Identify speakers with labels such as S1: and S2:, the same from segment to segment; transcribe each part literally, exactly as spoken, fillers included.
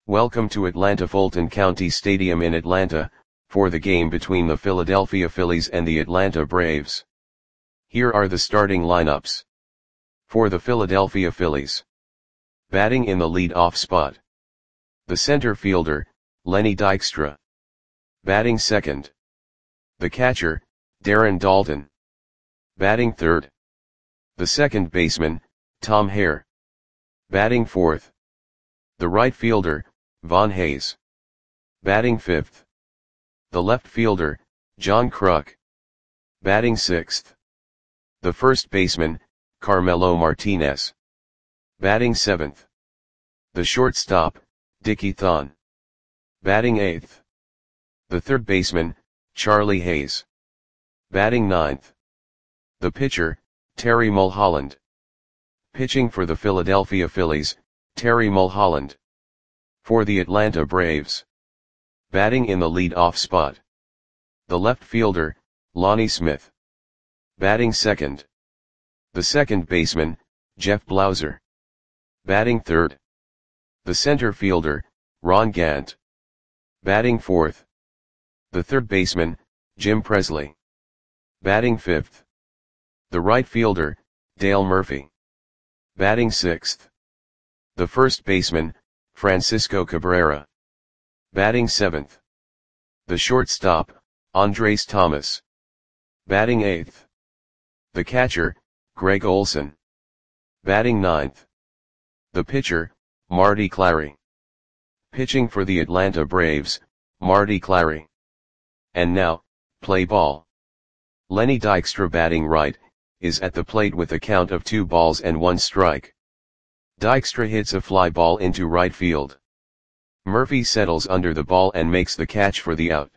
S1: Welcome to Atlanta Fulton County Stadium in Atlanta, for the game between the Philadelphia Phillies and the Atlanta Braves. Here are the starting lineups. For the Philadelphia Phillies. Batting in the lead-off spot. The center fielder, Lenny Dykstra. Batting second. The catcher, Darren Daulton. Batting third. The second baseman, Tom Hare. Batting fourth. The right fielder, Von Hayes. Batting fifth. The left fielder, John Kruk. Batting sixth. The first baseman, Carmelo Martinez. Batting seventh. The shortstop, Dickie Thon. Batting eighth. The third baseman, Charlie Hayes. Batting ninth. The pitcher, Terry Mulholland. Pitching for the Philadelphia Phillies, Terry Mulholland. For the Atlanta Braves. Batting in the lead-off spot. The left fielder, Lonnie Smith. Batting second. The second baseman, Jeff Blauser. Batting third. The center fielder, Ron Gant. Batting fourth. The third baseman, Jim Presley. Batting fifth. The right fielder, Dale Murphy. Batting sixth. The first baseman, Francisco Cabrera. Batting seventh. The shortstop, Andres Thomas. Batting eighth. The catcher, Greg Olson. Batting ninth. The pitcher, Marty Clary. Pitching for the Atlanta Braves, Marty Clary. And now, play ball. Lenny Dykstra batting right, is at the plate with a count of two balls and one strike. Dykstra hits a fly ball into right field. Murphy settles under the ball and makes the catch for the out.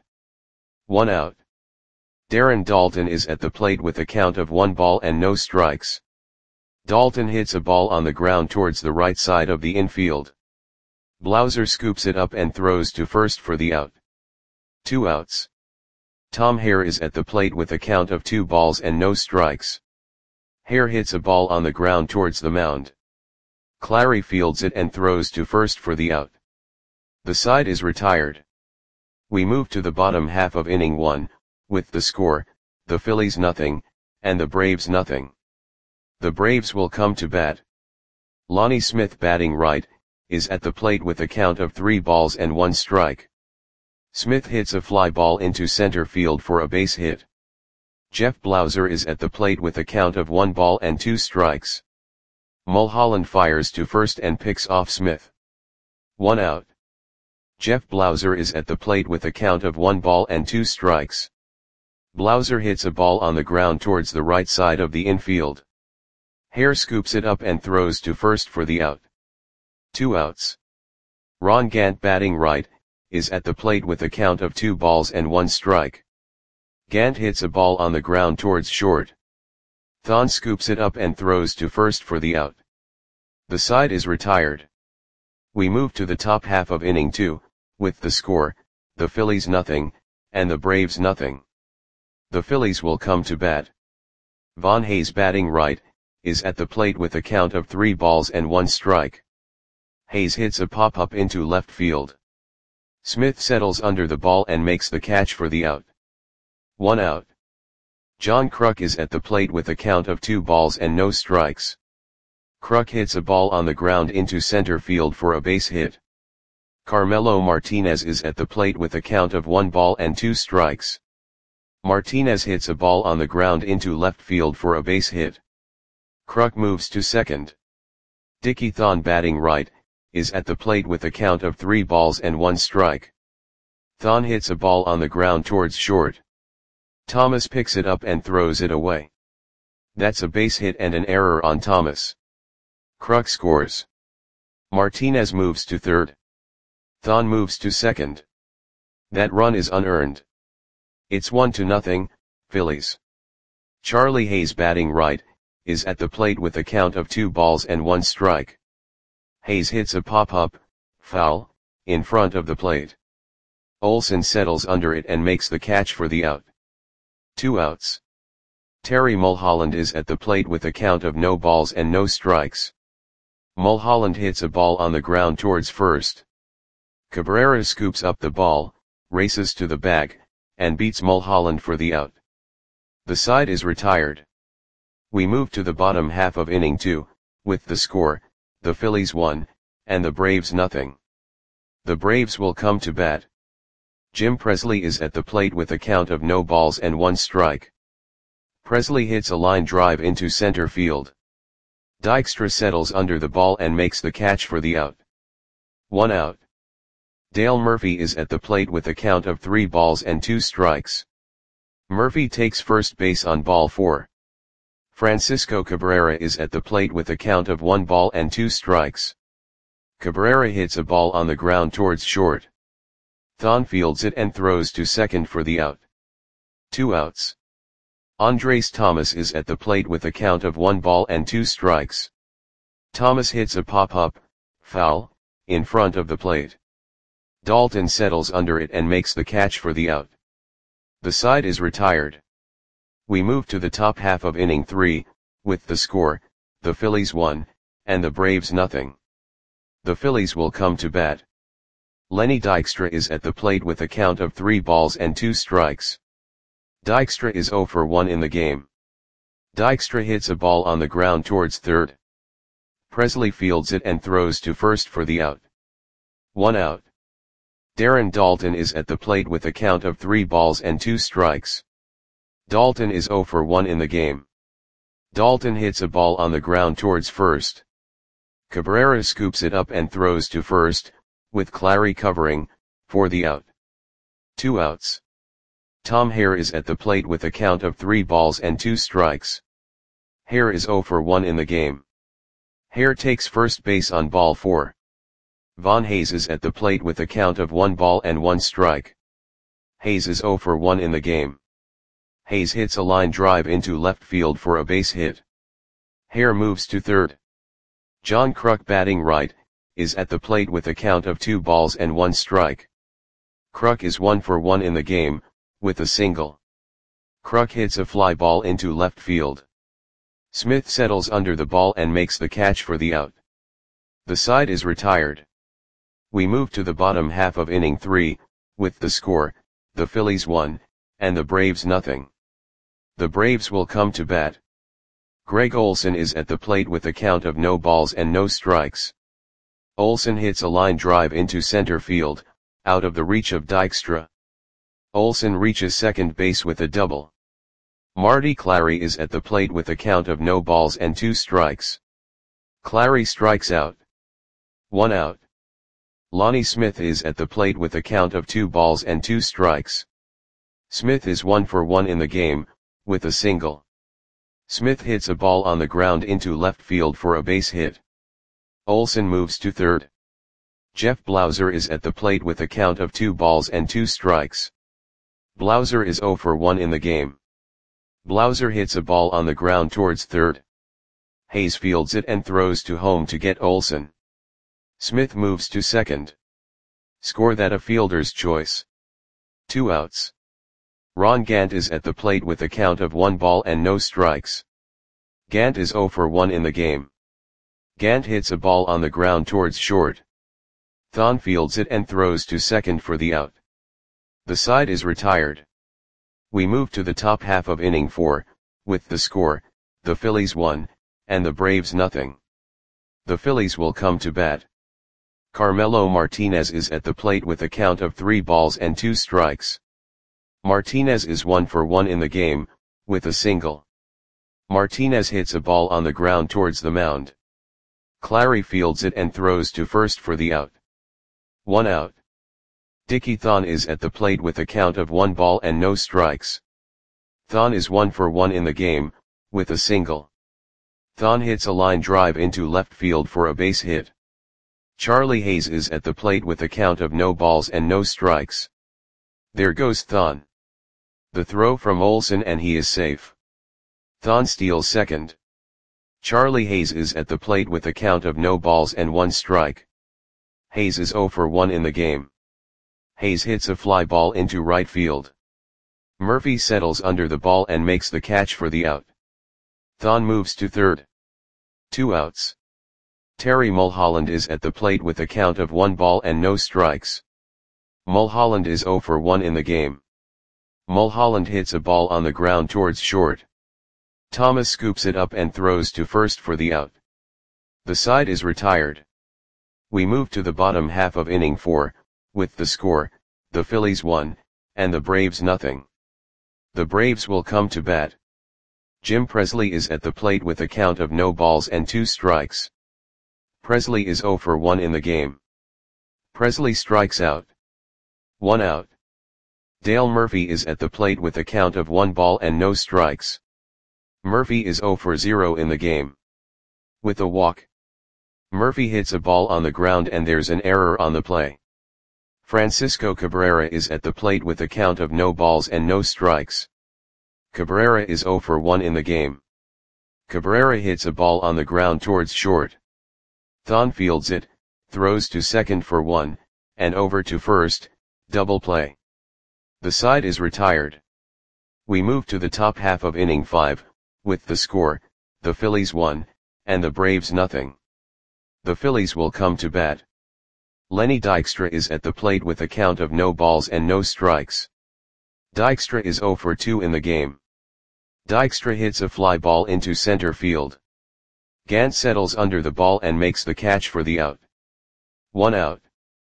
S1: One out. Darren Daulton is at the plate with a count of one ball and no strikes. Daulton hits a ball on the ground towards the right side of the infield. Blauser scoops it up and throws to first for the out. Two outs. Tom Hare is at the plate with a count of two balls and no strikes. Hare hits a ball on the ground towards the mound. Clary fields it and throws to first for the out. The side is retired. We move to the bottom half of inning one, with the score, the Phillies nothing, and the Braves nothing. The Braves will come to bat. Lonnie Smith batting right, is at the plate with a count of three balls and one strike. Smith hits a fly ball into center field for a base hit. Jeff Blauser is at the plate with a count of one ball and two strikes. Mulholland fires to first and picks off Smith. One out. Jeff Blauser is at the plate with a count of one ball and two strikes. Blauser hits a ball on the ground towards the right side of the infield. Hare scoops it up and throws to first for the out. Two outs. Ron Gant batting right, is at the plate with a count of two balls and one strike. Gant hits a ball on the ground towards short. Thon scoops it up and throws to first for the out. The side is retired. We move to the top half of inning two, with the score, the Phillies nothing, and the Braves nothing. The Phillies will come to bat. Von Hayes batting right, is at the plate with a count of three balls and one strike. Hayes hits a pop-up into left field. Smith settles under the ball and makes the catch for the out. One out. John Kruk is at the plate with a count of two balls and no strikes. Kruk hits a ball on the ground into center field for a base hit. Carmelo Martinez is at the plate with a count of one ball and two strikes. Martinez hits a ball on the ground into left field for a base hit. Kruk moves to second. Dickie Thon batting right, is at the plate with a count of three balls and one strike. Thon hits a ball on the ground towards short. Thomas picks it up and throws it away. That's a base hit and an error on Thomas. Kruk scores. Martinez moves to third. Thon moves to second. That run is unearned. It's one to nothing, Phillies. Charlie Hayes batting right, is at the plate with a count of two balls and one strike. Hayes hits a pop-up, foul, in front of the plate. Olson settles under it and makes the catch for the out. Two outs. Terry Mulholland is at the plate with a count of no balls and no strikes. Mulholland hits a ball on the ground towards first. Cabrera scoops up the ball, races to the bag, and beats Mulholland for the out. The side is retired. We move to the bottom half of inning two, with the score, the Phillies one, and the Braves nothing. The Braves will come to bat. Jim Presley is at the plate with a count of no balls and one strike. Presley hits a line drive into center field. Dykstra settles under the ball and makes the catch for the out. One out. Dale Murphy is at the plate with a count of three balls and two strikes. Murphy takes first base on ball four. Francisco Cabrera is at the plate with a count of one ball and two strikes. Cabrera hits a ball on the ground towards short. Thon fields it and throws to second for the out. Two outs. Andres Thomas is at the plate with a count of one ball and two strikes. Thomas hits a pop-up, foul, in front of the plate. Dalton settles under it and makes the catch for the out. The side is retired. We move to the top half of inning three, with the score, the Phillies one, and the Braves nothing. The Phillies will come to bat. Lenny Dykstra is at the plate with a count of three balls and two strikes. Dykstra is oh for one in the game. Dykstra hits a ball on the ground towards third. Presley fields it and throws to first for the out. One out. Darren Dalton is at the plate with a count of three balls and two strikes. Dalton is oh for one in the game. Dalton hits a ball on the ground towards first. Cabrera scoops it up and throws to first, with Clary covering, for the out. Two outs. Tom Hare is at the plate with a count of three balls and two strikes. Hare is oh for one in the game. Hare takes first base on ball four. Von Hayes is at the plate with a count of one ball and one strike. Hayes is oh for one in the game. Hayes hits a line drive into left field for a base hit. Hare moves to third. John Kruk, batting right, is at the plate with a count of two balls and one strike. Kruk is one for one in the game, with a single. Kruk hits a fly ball into left field. Smith settles under the ball and makes the catch for the out. The side is retired. We move to the bottom half of inning three, with the score, the Phillies one, and the Braves nothing. The Braves will come to bat. Greg Olson is at the plate with a count of no balls and no strikes. Olson hits a line drive into center field, out of the reach of Dykstra. Olson reaches second base with a double. Marty Clary is at the plate with a count of no balls and two strikes. Clary strikes out. One out. Lonnie Smith is at the plate with a count of two balls and two strikes. Smith is one for one in the game, with a single. Smith hits a ball on the ground into left field for a base hit. Olson moves to third. Jeff Blauser is at the plate with a count of two balls and two strikes. Blauser is oh for one in the game. Blauser hits a ball on the ground towards third. Hayes fields it and throws to home to get Olson. Smith moves to second. Score that a fielder's choice. Two outs. Ron Gant is at the plate with a count of one ball and no strikes. Gant is oh for one in the game. Gant hits a ball on the ground towards short. Thon fields it and throws to second for the out. The side is retired. We move to the top half of inning four, with the score, the Phillies one, and the Braves nothing. The Phillies will come to bat. Carmelo Martinez is at the plate with a count of three balls and two strikes. Martinez is one for one in the game, with a single. Martinez hits a ball on the ground towards the mound. Clary fields it and throws to first for the out. One out. Dickie Thon is at the plate with a count of one ball and no strikes. Thon is one for one in the game, with a single. Thon hits a line drive into left field for a base hit. Charlie Hayes is at the plate with a count of no balls and no strikes. There goes Thon. The throw from Olson and he is safe. Thon steals second. Charlie Hayes is at the plate with a count of no balls and one strike. Hayes is oh for one in the game. Hayes hits a fly ball into right field. Murphy settles under the ball and makes the catch for the out. Thon moves to third. Two outs. Terry Mulholland is at the plate with a count of one ball and no strikes. Mulholland is zero for one in the game. Mulholland hits a ball on the ground towards short. Thomas scoops it up and throws to first for the out. The side is retired. We move to the bottom half of inning four, with the score, the Phillies one, and the Braves nothing. The Braves will come to bat. Jim Presley is at the plate with a count of no balls and two strikes. Presley is zero for one in the game. Presley strikes out. One out. Dale Murphy is at the plate with a count of one ball and no strikes. Murphy is zero for zero in the game. With a walk. Murphy hits a ball on the ground and there's an error on the play. Francisco Cabrera is at the plate with a count of no balls and no strikes. Cabrera is zero for one in the game. Cabrera hits a ball on the ground towards short. Thon fields it, throws to second for one, and over to first, double play. The side is retired. We move to the top half of inning five, with the score, the Phillies one, and the Braves nothing. The Phillies will come to bat. Lenny Dykstra is at the plate with a count of no balls and no strikes. Dykstra is zero for two in the game. Dykstra hits a fly ball into center field. Gant settles under the ball and makes the catch for the out. One out.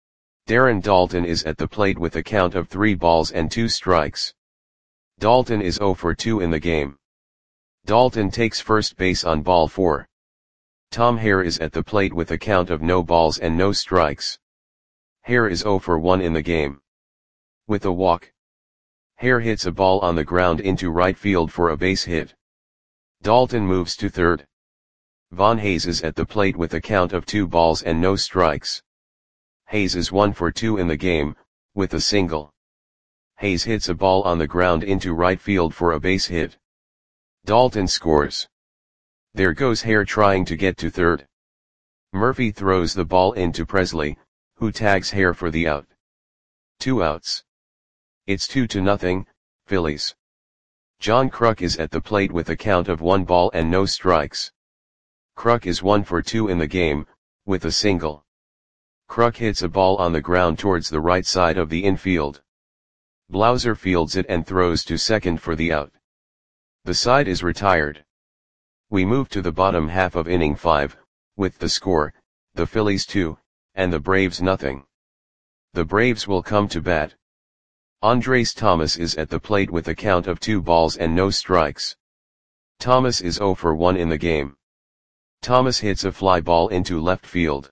S1: Darren Daulton is at the plate with a count of three balls and two strikes. Daulton is zero for two in the game. Daulton takes first base on ball four. Tom Hare is at the plate with a count of no balls and no strikes. Hare is zero for one in the game. With a walk. Hare hits a ball on the ground into right field for a base hit. Daulton moves to third. Von Hayes is at the plate with a count of two balls and no strikes. Hayes is one for two in the game, with a single. Hayes hits a ball on the ground into right field for a base hit. Daulton scores. There goes Hare trying to get to third. Murphy throws the ball into Presley, who tags Hare for the out. Two outs. It's two to nothing, Phillies. John Kruk is at the plate with a count of one ball and no strikes. Kruk is one for two in the game, with a single. Kruk hits a ball on the ground towards the right side of the infield. Blauser fields it and throws to second for the out. The side is retired. We move to the bottom half of inning five, with the score, the Phillies two, and the Braves nothing. The Braves will come to bat. Andres Thomas is at the plate with a count of two balls and no strikes. Thomas is zero for one in the game. Thomas hits a fly ball into left field.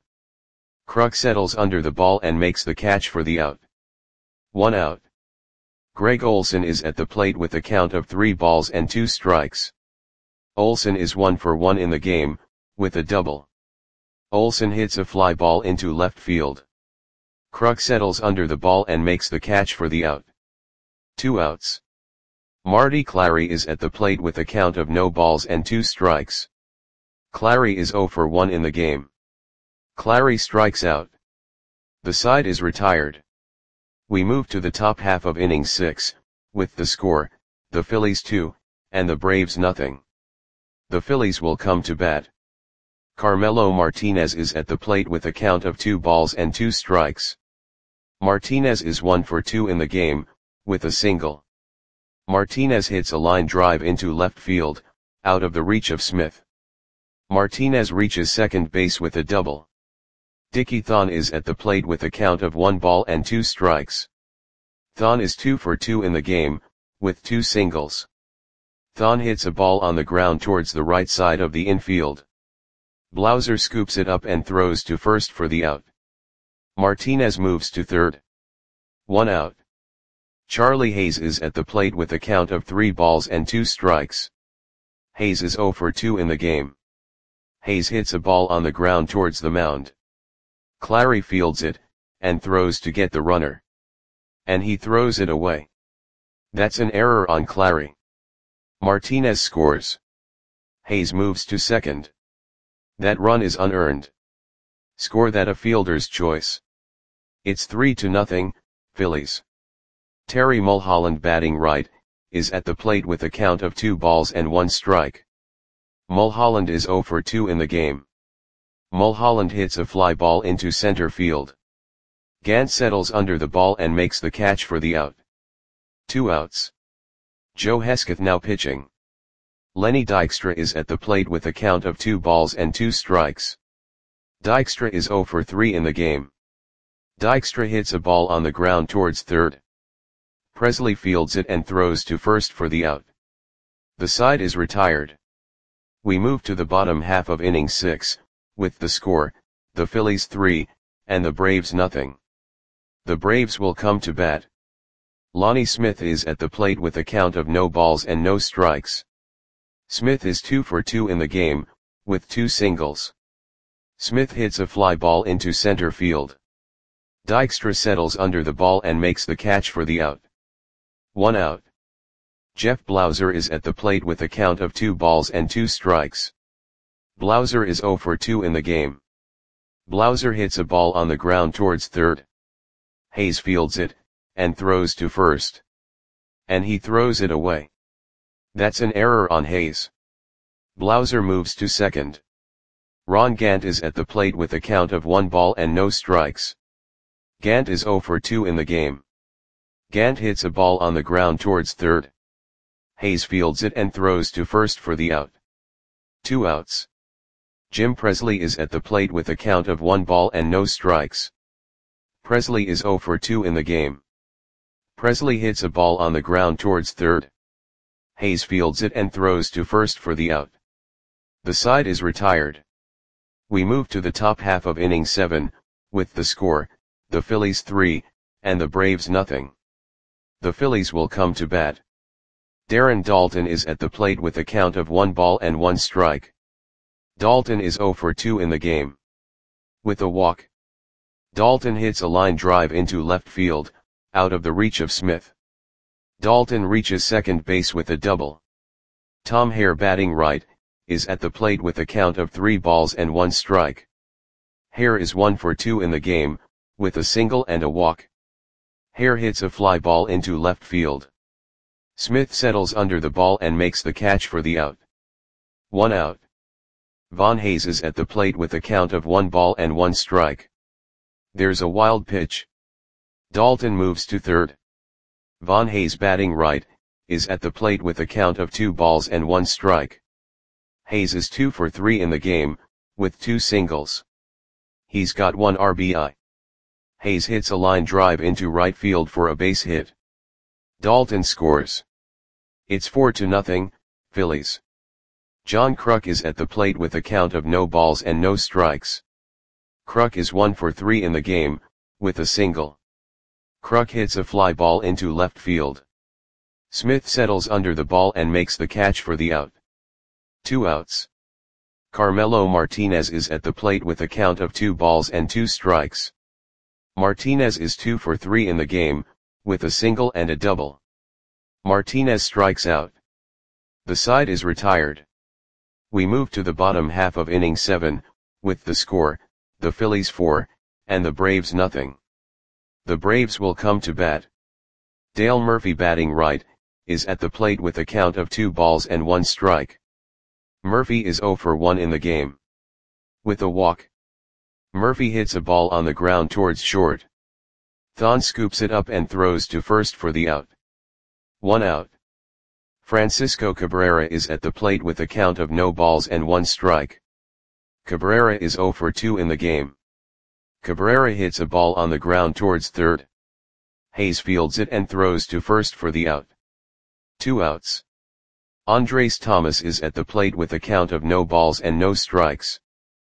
S1: Kruk settles under the ball and makes the catch for the out. One out. Greg Olson is at the plate with a count of three balls and two strikes. Olson is one for one in the game, with a double. Olson hits a fly ball into left field. Kruk settles under the ball and makes the catch for the out. Two outs. Marty Clary is at the plate with a count of no balls and two strikes. Clary is zero for one in the game. Clary strikes out. The side is retired. We move to the top half of inning six, with the score, the Phillies two, and the Braves nothing. The Phillies will come to bat. Carmelo Martinez is at the plate with a count of two balls and two strikes. Martinez is one for two in the game, with a single. Martinez hits a line drive into left field, out of the reach of Smith. Martinez reaches second base with a double. Dickie Thon is at the plate with a count of one ball and two strikes. Thon is two for two in the game, with two singles. Thon hits a ball on the ground towards the right side of the infield. Blauser scoops it up and throws to first for the out. Martinez moves to third. One out. Charlie Hayes is at the plate with a count of three balls and two strikes. Hayes is zero for two in the game. Hayes hits a ball on the ground towards the mound. Clary fields it, and throws to get the runner. And he throws it away. That's an error on Clary. Martinez scores. Hayes moves to second. That run is unearned. Score that a fielder's choice. It's three to nothing, Phillies. Terry Mulholland batting right, is at the plate with a count of two balls and one strike. Mulholland is zero for two in the game. Mulholland hits a fly ball into center field. Gant settles under the ball and makes the catch for the out. Two outs. Joe Hesketh now pitching. Lenny Dykstra is at the plate with a count of two balls and two strikes. Dykstra is oh for three in the game. Dykstra hits a ball on the ground towards third. Presley fields it and throws to first for the out. The side is retired. We move to the bottom half of inning six, with the score, the Phillies three, and the Braves nothing. The Braves will come to bat. Lonnie Smith is at the plate with a count of no balls and no strikes. Smith is two for two in the game, with two singles. Smith hits a fly ball into center field. Dykstra settles under the ball and makes the catch for the out. One out. Jeff Blauser is at the plate with a count of two balls and two strikes. Blauser is oh for two in the game. Blauser hits a ball on the ground towards third. Hayes fields it, and throws to first. And he throws it away. That's an error on Hayes. Blauser moves to second. Ron Gant is at the plate with a count of one ball and no strikes. Gant is oh for two in the game. Gant hits a ball on the ground towards third. Hayes fields it and throws to first for the out. Two outs. Jim Presley is at the plate with a count of one ball and no strikes. Presley is oh for two in the game. Presley hits a ball on the ground towards third. Hayes fields it and throws to first for the out. The side is retired. We move to the top half of inning seven, with the score, the Phillies three, and the Braves nothing. The Phillies will come to bat. Darren Daulton is at the plate with a count of one ball and one strike. Daulton is oh for two in the game. With a walk. Daulton hits a line drive into left field, out of the reach of Smith. Daulton reaches second base with a double. Tom Hare, batting right, is at the plate with a count of three balls and one strike. Hare is one for two in the game, with a single and a walk. Hare hits a fly ball into left field. Smith settles under the ball and makes the catch for the out. One out. Von Hayes is at the plate with a count of one ball and one strike. There's a wild pitch. Daulton moves to third. Von Hayes, batting right, is at the plate with a count of two balls and one strike. Hayes is two for three in the game, with two singles. He's got one R B I. Hayes hits a line drive into right field for a base hit. Daulton scores. It's four to nothing, Phillies. John Kruk is at the plate with a count of no balls and no strikes. Kruk is one for three in the game, with a single. Kruk hits a fly ball into left field. Smith settles under the ball and makes the catch for the out. Two outs. Carmelo Martinez is at the plate with a count of two balls and two strikes. Martinez is two for three in the game, with a single and a double. Martinez strikes out. The side is retired. We move to the bottom half of inning seven, with the score, the Phillies four, and the Braves nothing. The Braves will come to bat. Dale Murphy, batting right, is at the plate with a count of two balls and one strike. Murphy is oh for one in the game. With a walk. Murphy hits a ball on the ground towards short. Thon scoops it up and throws to first for the out. One out. Francisco Cabrera is at the plate with a count of no balls and one strike. Cabrera is oh for two in the game. Cabrera hits a ball on the ground towards third. Hayes fields it and throws to first for the out. Two outs. Andres Thomas is at the plate with a count of no balls and no strikes.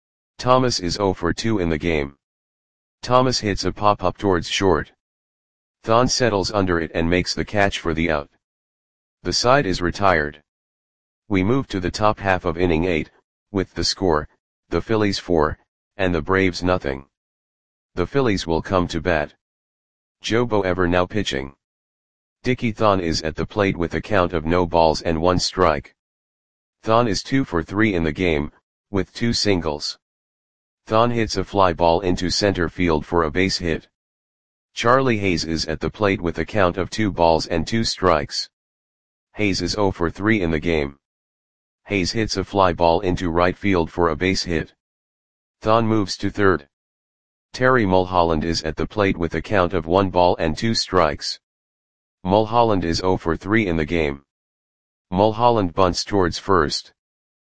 S1: Thomas is oh for two in the game. Thomas hits a pop-up towards short. Thon settles under it and makes the catch for the out. The side is retired. We move to the top half of inning eight, with the score, the Phillies four, and the Braves nothing. The Phillies will come to bat. Joe Boever now pitching. Dickie Thon is at the plate with a count of no balls and one strike. Thon is two for three in the game, with two singles. Thon hits a fly ball into center field for a base hit. Charlie Hayes is at the plate with a count of two balls and two strikes. Hayes is oh for three in the game. Hayes hits a fly ball into right field for a base hit. Thon moves to third. Terry Mulholland is at the plate with a count of one ball and two strikes. Mulholland is zero for three in the game. Mulholland bunts towards first.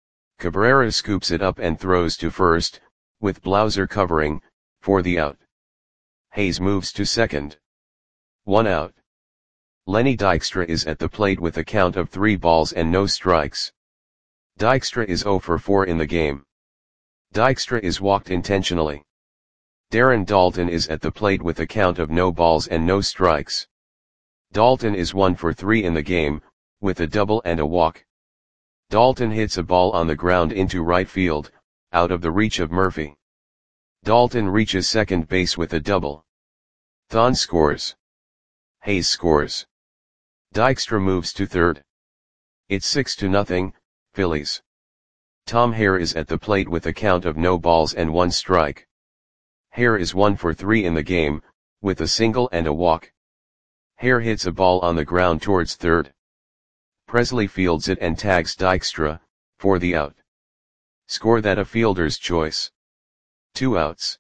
S1: Cabrera scoops it up and throws to first, with Blauser covering, for the out. Hayes moves to second. One out. Lenny Dykstra is at the plate with a count of three balls and no strikes. Dykstra is zero for four in the game. Dykstra is walked intentionally. Darren Daulton is at the plate with a count of no balls and no strikes. Daulton is one for three in the game, with a double and a walk. Daulton hits a ball on the ground into right field, out of the reach of Murphy. Daulton reaches second base with a double. Thon scores. Hayes scores. Dykstra moves to third. It's six to nothing, Phillies. Tom Hare is at the plate with a count of no balls and one strike. Hare is one for three in the game, with a single and a walk. Hare hits a ball on the ground towards third. Presley fields it and tags Dykstra, for the out. Score that a fielder's choice. Two outs.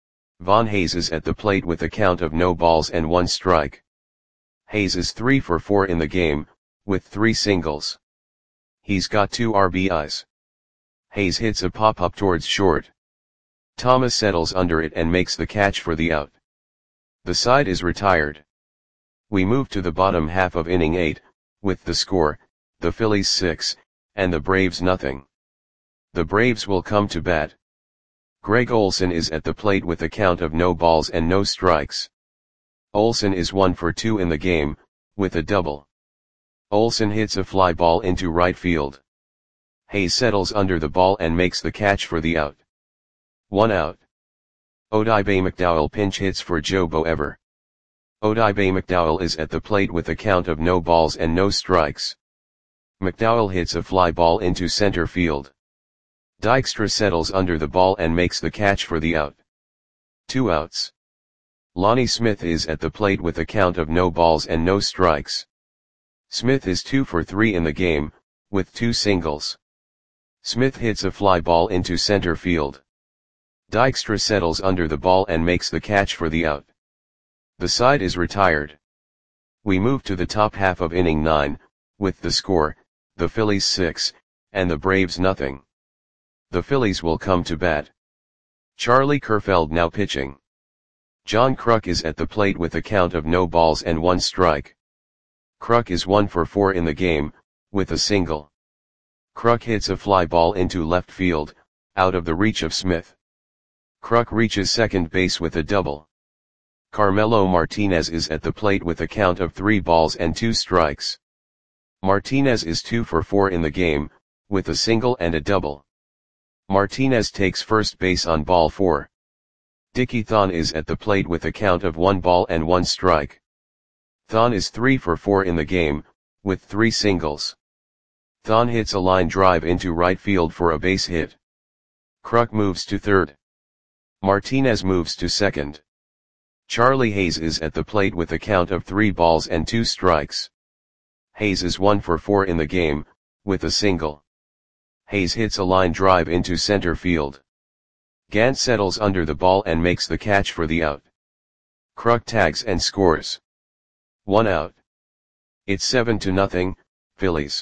S1: Von Hayes is at the plate with a count of no balls and one strike. Hayes is three for four in the game, with three singles. He's got two R B Is. Hayes hits a pop-up towards short. Thomas settles under it and makes the catch for the out. The side is retired. We move to the bottom half of inning eight, with the score, the Phillies six, and the Braves nothing. The Braves will come to bat. Greg Olson is at the plate with a count of no balls and no strikes. Olson is one for two in the game, with a double. Olson hits a fly ball into right field. Hayes settles under the ball and makes the catch for the out. One out. Odibe McDowell pinch hits for Joe Boever. Odibe McDowell is at the plate with a count of no balls and no strikes. McDowell hits a fly ball into center field. Dykstra settles under the ball and makes the catch for the out. Two outs. Lonnie Smith is at the plate with a count of no balls and no strikes. Smith is two for three in the game, with two singles. Smith hits a fly ball into center field. Dykstra settles under the ball and makes the catch for the out. The side is retired. We move to the top half of inning nine, with the score, the Phillies six, and the Braves nothing. The Phillies will come to bat. Charlie Kerfeld now pitching. John Kruk is at the plate with a count of no balls and one strike. Kruk is one for four in the game, with a single. Kruk hits a fly ball into left field, out of the reach of Smith. Kruk reaches second base with a double. Carmelo Martinez is at the plate with a count of three balls and two strikes. Martinez is two for four in the game, with a single and a double. Martinez takes first base on ball four. Dickie Thon is at the plate with a count of one ball and one strike. Thon is three for four in the game, with three singles. Thon hits a line drive into right field for a base hit. Kruk moves to third. Martinez moves to second. Charlie Hayes is at the plate with a count of three balls and two strikes. Hayes is one for four in the game, with a single. Hayes hits a line drive into center field. Gant settles under the ball and makes the catch for the out. Kruk tags and scores. One out. It's seven to nothing, Phillies.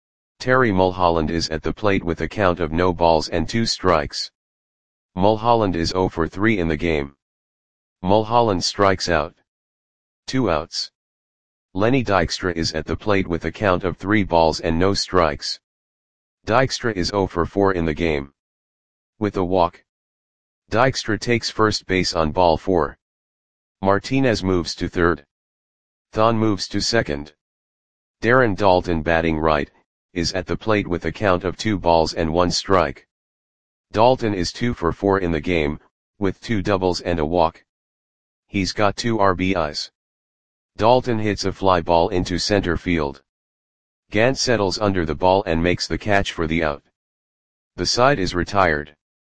S1: Terry Mulholland is at the plate with a count of no balls and two strikes. Mulholland is zero for three in the game. Mulholland strikes out. Two outs. Lenny Dykstra is at the plate with a count of three balls and no strikes. Dykstra is zero for four in the game. With a walk. Dykstra takes first base on ball four. Martinez moves to third. Thon moves to second. Darren Daulton batting right, is at the plate with a count of two balls and one strike. Daulton is two for four in the game, with two doubles and a walk. He's got two R B Is. Daulton hits a fly ball into center field. Gant settles under the ball and makes the catch for the out. The side is retired.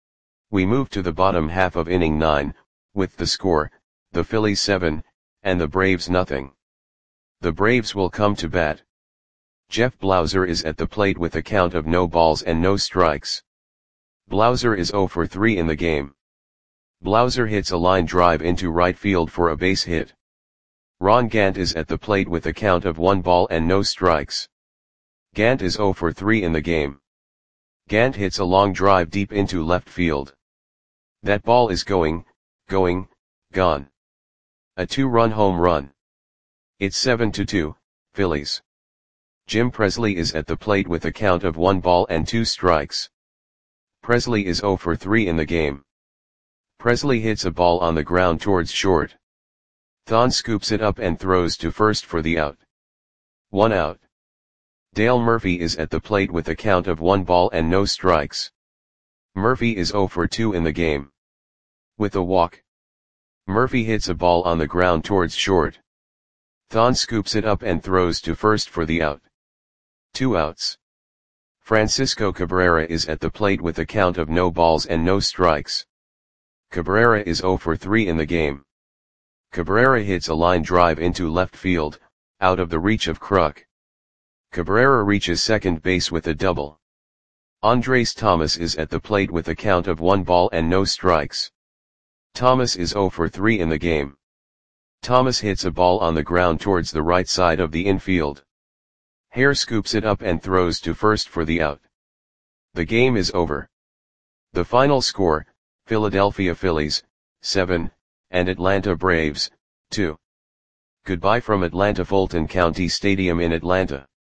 S1: We move to the bottom half of inning nine, with the score, the Phillies seven, and the Braves nothing. The Braves will come to bat. Jeff Blauser is at the plate with a count of no balls and no strikes. Blauser is zero for three in the game. Blauser hits a line drive into right field for a base hit. Ron Gant is at the plate with a count of one ball and no strikes. Gant is zero for three in the game. Gant hits a long drive deep into left field. That ball is going, going, gone. A two-run home run. It's seven to two, Phillies. Jim Presley is at the plate with a count of one ball and two strikes. Presley is zero for three in the game. Presley hits a ball on the ground towards short. Thon scoops it up and throws to first for the out. One out. Dale Murphy is at the plate with a count of one ball and no strikes. Murphy is zero for two in the game. With a walk. Murphy hits a ball on the ground towards short. Thon scoops it up and throws to first for the out. Two outs. Francisco Cabrera is at the plate with a count of no balls and no strikes. Cabrera is zero for three in the game. Cabrera hits a line drive into left field, out of the reach of Kruk. Cabrera reaches second base with a double. Andres Thomas is at the plate with a count of one ball and no strikes. Thomas is zero for three in the game. Thomas hits a ball on the ground towards the right side of the infield. Hare scoops it up and throws to first for the out. The game is over. The final score, Philadelphia Phillies, seven, and Atlanta Braves, two. Goodbye from Atlanta Fulton County Stadium in Atlanta.